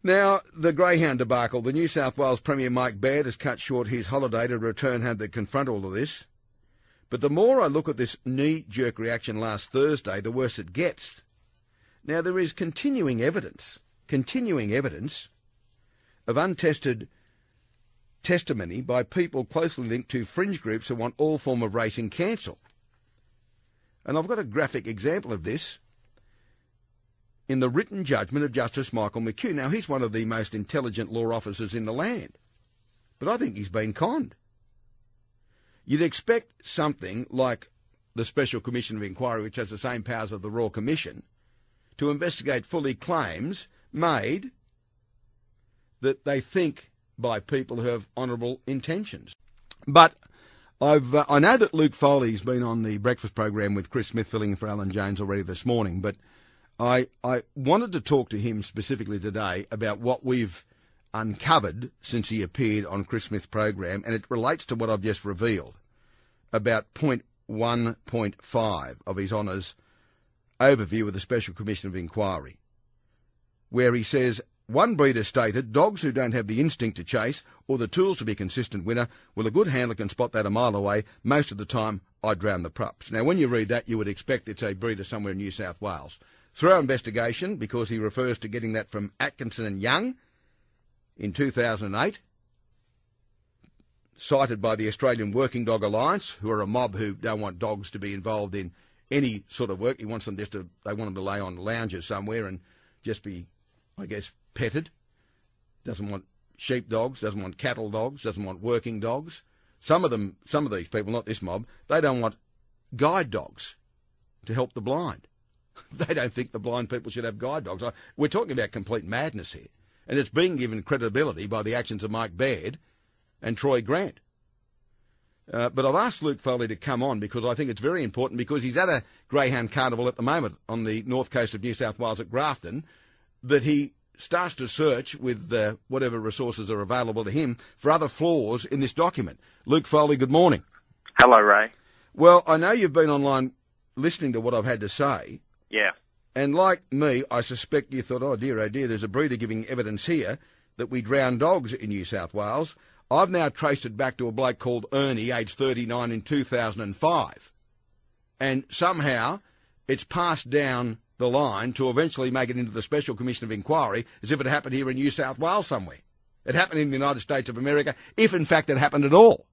Now, the greyhound debacle. The New South Wales Premier Mike Baird has cut short his holiday to return home to confront all of this. But the more I look at this knee-jerk reaction last Thursday, the worse it gets. Now, there is continuing evidence of untested testimony by people closely linked to fringe groups who want all form of racing cancelled. And I've got a graphic example of this in the written judgment of Justice Michael McHugh. Now, he's one of the most intelligent law officers in the land, but I think he's been conned. You'd expect something like the Special Commission of Inquiry, which has the same powers of the Royal Commission, to investigate fully claims made that they think by people who have honourable intentions. But I know that Luke Foley's been on the breakfast program with Chris Smith filling in for Alan Jones already this morning, but I wanted to talk to him specifically today about what we've uncovered since he appeared on Chris Smith's program, and it relates to what I've just revealed about point 1.5 of His Honour's overview of the Special Commission of Inquiry, where he says, one breeder stated, dogs who don't have the instinct to chase or the tools to be a consistent winner, well, a good handler can spot that a mile away. Most of the time, I drown the pups. Now, when you read that, you would expect it's a breeder somewhere in New South Wales. Through our investigation, because he refers to getting that from Atkinson and Young in 2008, cited by the Australian Working Dog Alliance, who are a mob who don't want dogs to be involved in any sort of work. He wants them they want them to lay on lounges somewhere and just be, I guess, petted. Doesn't want sheep dogs, doesn't want cattle dogs, doesn't want working dogs. Some of these people, not this mob, they don't want guide dogs to help the blind. They don't think the blind people should have guide dogs. We're talking about complete madness here. And it's being given credibility by the actions of Mike Baird and Troy Grant. But I've asked Luke Foley to come on because I think it's very important, because he's at a greyhound carnival at the moment on the north coast of New South Wales at Grafton, that he starts to search with whatever resources are available to him for other flaws in this document. Luke Foley, good morning. Hello, Ray. Well, I know you've been online listening to what I've had to say. Yeah. And like me, I suspect you thought, oh dear, there's a breeder giving evidence here that we drown dogs in New South Wales. I've now traced it back to a bloke called Ernie, aged 39, in 2005. And somehow it's passed down the line to eventually make it into the Special Commission of Inquiry as if it happened here in New South Wales somewhere. It happened in the United States of America, if in fact it happened at all.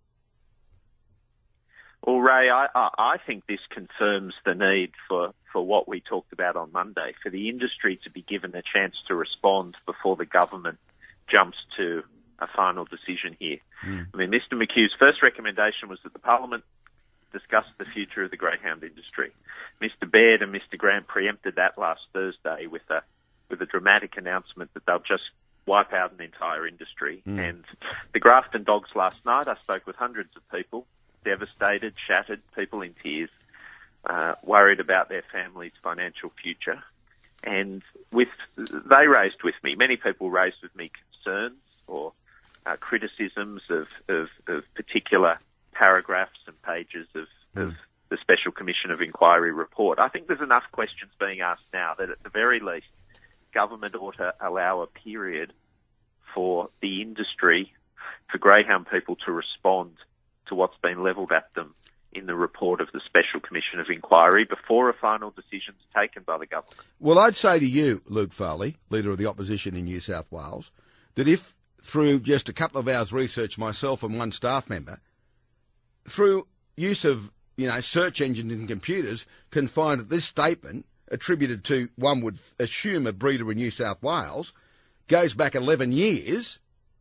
Well, Ray, I think this confirms the need for what we talked about on Monday, for the industry to be given a chance to respond before the government jumps to a final decision here. I mean, Mr McHugh's first recommendation was that the Parliament discuss the future of the greyhound industry. Mr Baird and Mr Grant preempted that last Thursday with a dramatic announcement that they'll just wipe out an entire industry. And the Grafton Dogs last night, I spoke with hundreds of people, devastated, shattered, people in tears, worried about their family's financial future. And they raised with me, many people raised with me concerns or criticisms of particular paragraphs and pages of the Special Commission of Inquiry report. I think there's enough questions being asked now that at the very least, government ought to allow a period for the industry, for greyhound people to respond to what's been levelled at them in the report of the Special Commission of Inquiry before a final decision is taken by the government. Well, I'd say to you, Luke Foley, Leader of the Opposition in New South Wales, that if through just a couple of hours research, myself and one staff member, through use of search engines and computers, can find that this statement, attributed to, one would assume, a breeder in New South Wales, goes back 11 years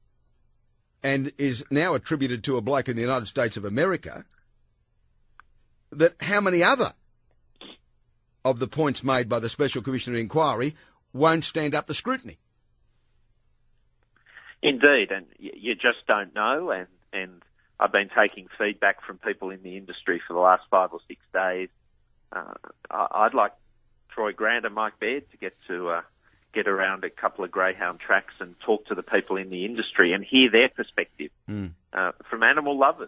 and is now attributed to a bloke in the United States of America, that how many other of the points made by the Special Commission of Inquiry won't stand up to scrutiny? Indeed, and you just don't know, and I've been taking feedback from people in the industry for the last 5 or 6 days. I'd like Troy Grant and Mike Baird to get around a couple of greyhound tracks and talk to the people in the industry and hear their perspective from animal lovers.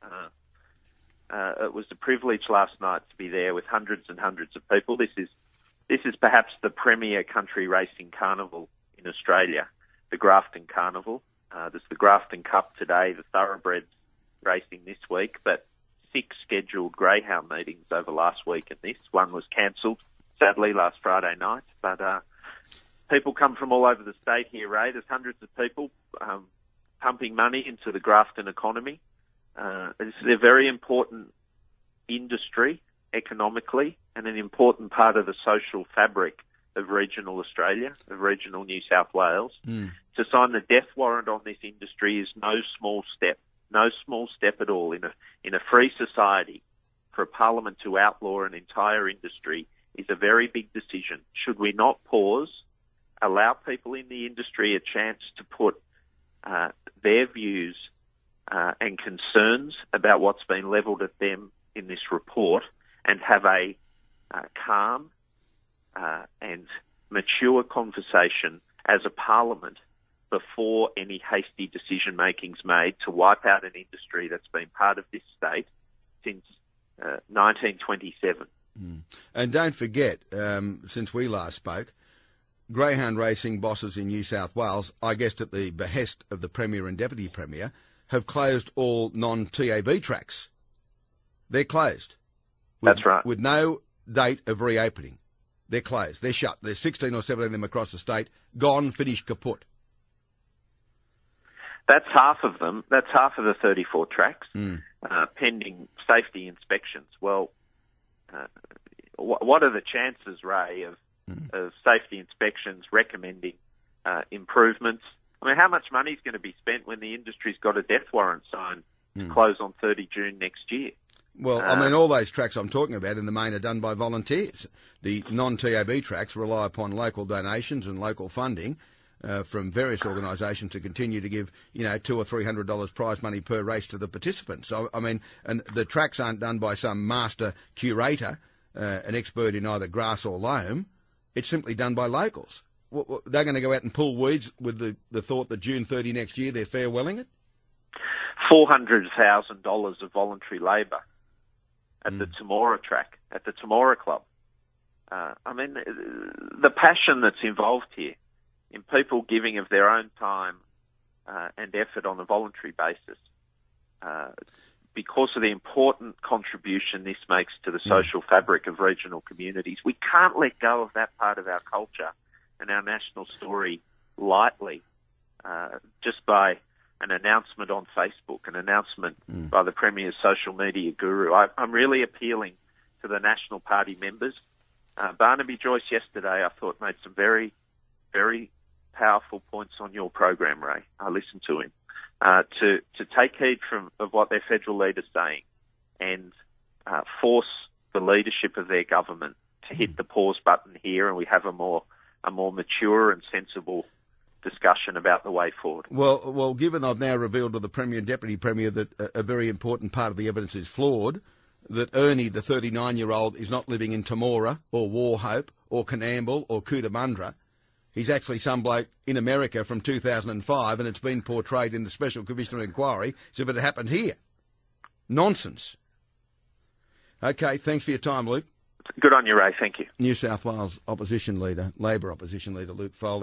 It was a privilege last night to be there with hundreds and hundreds of people. This is perhaps the premier country racing carnival in Australia, the Grafton Carnival. There's the Grafton Cup today, the Thoroughbreds racing this week, but 6 scheduled greyhound meetings over last week and this. One was cancelled, sadly, last Friday night, but people come from all over the state here, Ray. There's hundreds of people pumping money into the Grafton economy. It's a very important industry economically and an important part of the social fabric of regional Australia, of regional New South Wales. To sign the death warrant on this industry is no small step at all. In a free society, for a parliament to outlaw an entire industry is a very big decision. Should we not pause, allow people in the industry a chance to put their views and concerns about what's been levelled at them in this report, and have a calm and mature conversation as a parliament before any hasty decision-making's made to wipe out an industry that's been part of this state since 1927. And don't forget, since we last spoke, greyhound racing bosses in New South Wales, I guess at the behest of the Premier and Deputy Premier, have closed all non-TAB tracks. They're closed. That's right. With no date of reopening. They're closed. They're shut. There's 16 or 17 of them across the state. Gone, finished, kaput. That's half of them. That's half of the 34 tracks, pending safety inspections. Well, what are the chances, Ray, of safety inspections recommending improvements? I mean, how much money is going to be spent when the industry's got a death warrant signed to close on 30 June next year? Well, I mean, all those tracks I'm talking about in the main are done by volunteers. The non-TAB tracks rely upon local donations and local funding from various organisations to continue to give, $200 or $300 prize money per race to the participants. So, I mean, and the tracks aren't done by some master curator, an expert in either grass or loam. It's simply done by locals. They're going to go out and pull weeds with the thought that June 30 next year they're farewelling it? $400,000 of voluntary labour at the Temora track, at the Temora Club. I mean, the passion that's involved here in people giving of their own time and effort on a voluntary basis, because of the important contribution this makes to the social fabric of regional communities. We can't let go of that part of our culture and our national story lightly, just by an announcement on Facebook, an announcement by the Premier's social media guru. I'm really appealing to the National Party members. Barnaby Joyce yesterday, I thought, made some very, very powerful points on your program, Ray. I listened to him. To take heed of what their federal leader's saying and force the leadership of their government to hit the pause button here, and we have a more mature and sensible discussion about the way forward. Well, given I've now revealed to the Premier and Deputy Premier that a very important part of the evidence is flawed, that Ernie, the 39-year-old, is not living in Temora or Wauchope or Coonamble or Cootamundra. He's actually some bloke in America from 2005, and it's been portrayed in the Special Commissioner inquiry as if it happened here. Nonsense. Okay, thanks for your time, Luke. Good on you, Ray. Thank you. New South Wales opposition leader, Labor opposition leader, Luke Foley.